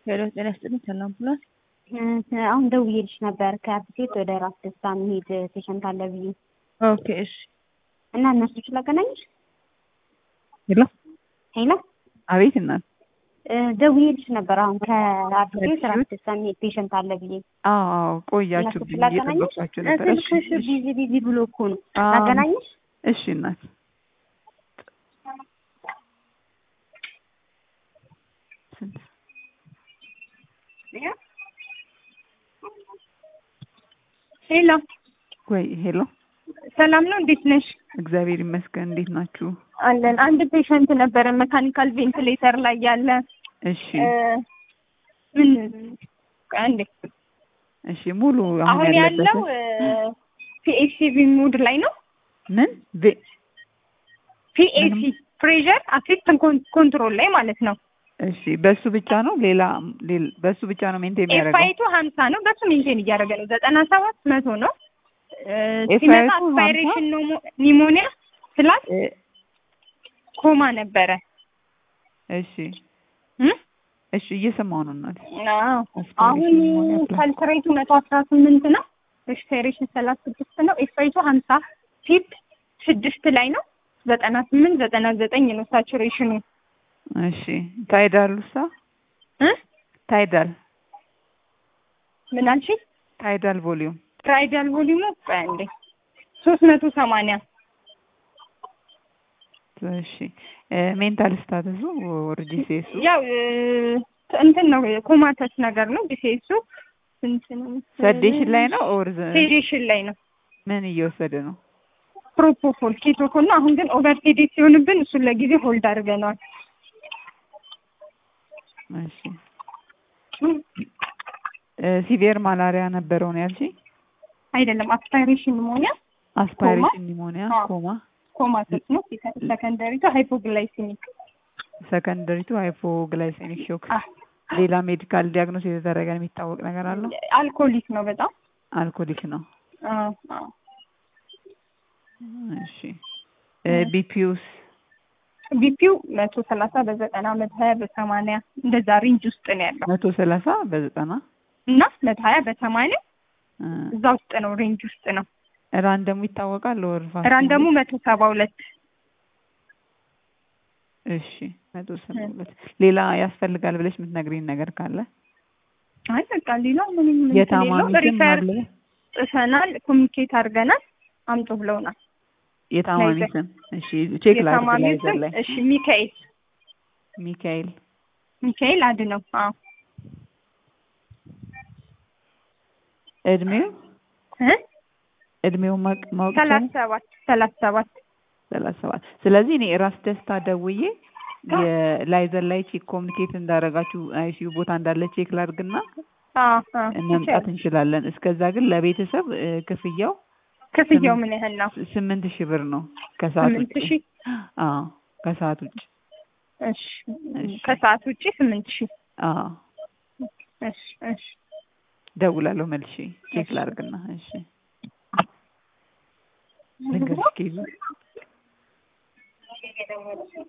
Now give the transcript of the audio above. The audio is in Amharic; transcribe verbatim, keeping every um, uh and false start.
ሄሎ ጤና ይስጥልኝ ሰላም ብሏል። አሁን ደውዬልሽ ነበር ከአዲስ ወደ ራስ ደስታ መሄድ ፔሸንት አለ ብዬ። ኦኬ እሺ። እና እነሱ ላገናኝሽ? ሄሎ ሄሎ አቤት እናት። ደውዬልሽ ነበር አሁን ከአዲስ ራስ ደስታ መሄድ ፔሸንት አለ ብዬ። አዎ አዎ ቆያችሁ ብዬ እየጠበቅኳችሁ ነበር። እሺ እሺ ቢዚ ቢዚ ብሎ እኮ ነው። ላገናኝሽ? እሺ እናት። ሄሎ ወይ ሄሎ ሰላም ነው፣ እንዴት ነሽ? እግዚአብሔር ይመስገን። እንዴት ናችሁ? አለን። አንድ ፔሸንት ነበረ መካኒካል ቬንቲሌተር ላይ ያለ። እሺ ምን አንዴ እሺ ሙሉ አሁን ያለው ፒኤስሲ ሙድ ላይ ነው። ምን ፒኤስሲ ፕሬሸር አሲስት ኮንትሮል ላይ ማለት ነው። እሺ በሱ ብቻ ነው ሌላ በሱ ብቻ ነው ሜንቴን የሚያደርገው? ኤፋይቱ ሀምሳ ነው፣ በሱ ሜንቴን እያደረገ ነው። ዘጠና ሰባት መቶ ነው። ሲመጣ አስፓይሬሽን ኒሞኒያ ፕላስ ኮማ ነበረ። እሺ እሺ እየሰማሁ ነው እናት። አዎ አሁን ካልትሬቱ መቶ አስራ ስምንት ነው፣ ኤክስፓይሬሽን ሰላሳ ስድስት ነው። ኤፋይቱ ሀምሳ ፊት ስድስት ላይ ነው። ዘጠና ስምንት ዘጠና ዘጠኝ ነው ሳቹሬሽኑ። እሺ ታይዳሉሳ እ ታይዳል ምን አልሽ? ታይዳል ቮሊዩም ታይዳል ቮሊዩሙ አንዴ ሶስት መቶ ሰማንያ። እሺ ሜንታል ስታተሱ ኦርጂሲኤሱ ያው እንትን ነው ኮማተስ ነገር ነው። ዲሲኤሱ ስንት ነው? ሰዴሽን ላይ ነው ኦር ሴዴሽን ላይ ነው። ምን እየወሰደ ነው? ፕሮፖፎል ኬቶኮል ነው። አሁን ግን ኦቨር ሴዴት ሲሆንብን እሱን ለጊዜ ሆልድ አድርገናል። እሺ ሲቪየር ማላሪያ ነበረው ነው ያልሽኝ? አይደለም አስፓይሬሽን ኒሞኒያ። አስፓይሬሽን ኒሞኒያ ኮማ ኮማተስ ነው። ሰከንደሪቱ ሃይፖግላይሴሚክ ሰከንደሪቱ ሃይፖግላይሴሚክ ሾክ። ሌላ ሜዲካል ዲያግኖስ የተደረገ የሚታወቅ ነገር አለው? አልኮሊክ ነው፣ በጣም አልኮሊክ ነው። አዎ አዎ። እሺ ቢፒዩስ? ቢፒው መቶ ሰላሳ በዘጠና መቶ ሀያ በሰማንያ እንደዛ ሬንጅ ውስጥ ነው ያለው። መቶ ሰላሳ በዘጠና እና መቶ ሀያ በሰማንያ እዛ ውስጥ ነው፣ ሬንጅ ውስጥ ነው። ራንደሙ ይታወቃል? ወርፋ ራንደሙ መቶ ሰባ ሁለት። እሺ መቶ ሰባ ሁለት። ሌላ ያስፈልጋል ብለሽ የምትነግሪኝ ነገር ካለ? አይ በቃ ሌላ ምንም ምንም የታማሚ ስም አለ? ጽፈናል፣ ኮሚኒኬት አድርገናል፣ አምጡ ብለውናል። የታማሚ ስም? እሺ ቼክ ላድርግ ላይ። እሺ ሚካኤል ሚካኤል ሚካኤል አድነው። አዎ እድሜው እ እድሜው ማወቅ ሰላሳ ሰባት ሰላሳ ሰባት ሰላሳ ሰባት። ስለዚህ እኔ ራስ ደስታ ደውዬ የላይዘር ላይ ቼክ ኮሚኒኬት እንዳደረጋችሁ አይሲዩ ቦታ እንዳለ ቼክ ላድርግና መምጣት እንችላለን። እስከዛ ግን ለቤተሰብ ክፍያው ክፍያው ምን ያህል ነው? ስምንት ሺህ ብር ነው ከሰዓት ውጪ። ስምንት ሺህ? አዎ ከሰዓት ውጪ። እሺ ከሰዓት ውጪ ስምንት ሺህ? አዎ እሺ እሺ ደውላለሁ መልሼ ቼክ ላድርግና። እሺ ልንገርሽ ኬዙ